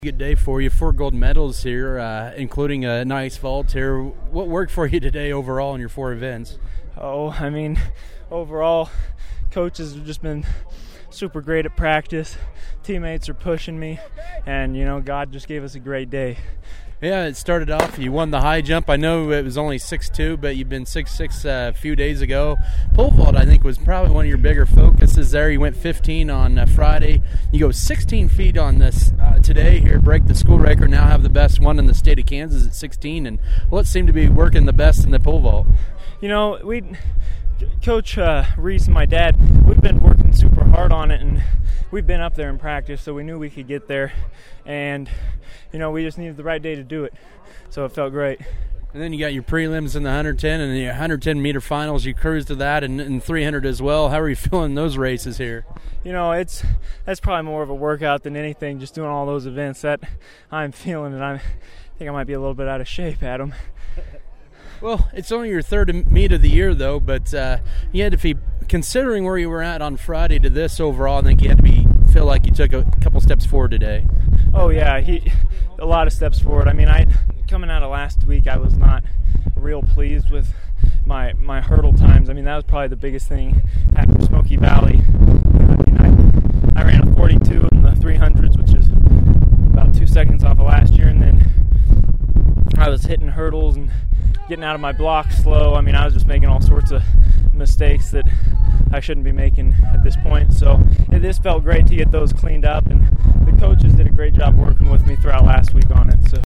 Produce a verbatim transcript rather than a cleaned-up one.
Good day for you. Four gold medals here, uh, including a nice vault here. What worked for you today overall in your four events? Oh, I mean, overall, coaches have just been super great at practice. Teammates are pushing me, and, you know, God just gave us a great day. Yeah, it started off, you won the high jump. I know it was only six two, but you've been six six uh, a few days ago. Pole vault, I think, was probably one of your bigger focuses there. You went fifteen on uh, Friday. You go sixteen feet on this uh, today here, break the school record, now have the best one in the state of Kansas at sixteen. And what seemed to be working the best in the pole vault? You know, we, Coach uh, Reese and my dad, we've been working super hard on it, and we've been up there in practice, so we knew we could get there. And, you know, we just needed the right day to do it, so it felt great. And then you got your prelims in the one ten and the one ten meter finals. You cruised to that, and, and three hundred as well. How are you feeling those races here? You know, it's that's probably more of a workout than anything, just doing all those events. That I'm feeling it. I'm, I think I might be a little bit out of shape, Adam. Well, it's only your third meet of the year, though, but uh, you had to be, considering where you were at on Friday to this overall, I think you had to be feel like you took a couple steps forward today. Oh, yeah, he, a lot of steps forward. I mean, I coming out of last week, I was not real pleased with my my hurdle times. I mean, that was probably the biggest thing after Smoky Valley. I mean, I, I ran a forty-two in the three hundreds, which is about two seconds off of last year, and then I was hitting hurdles and getting out of my block slow. I mean, I was just making all sorts of mistakes that I shouldn't be making at this point. So it, this felt great to get those cleaned up, and the coaches did a great job working with me throughout last week on it. So.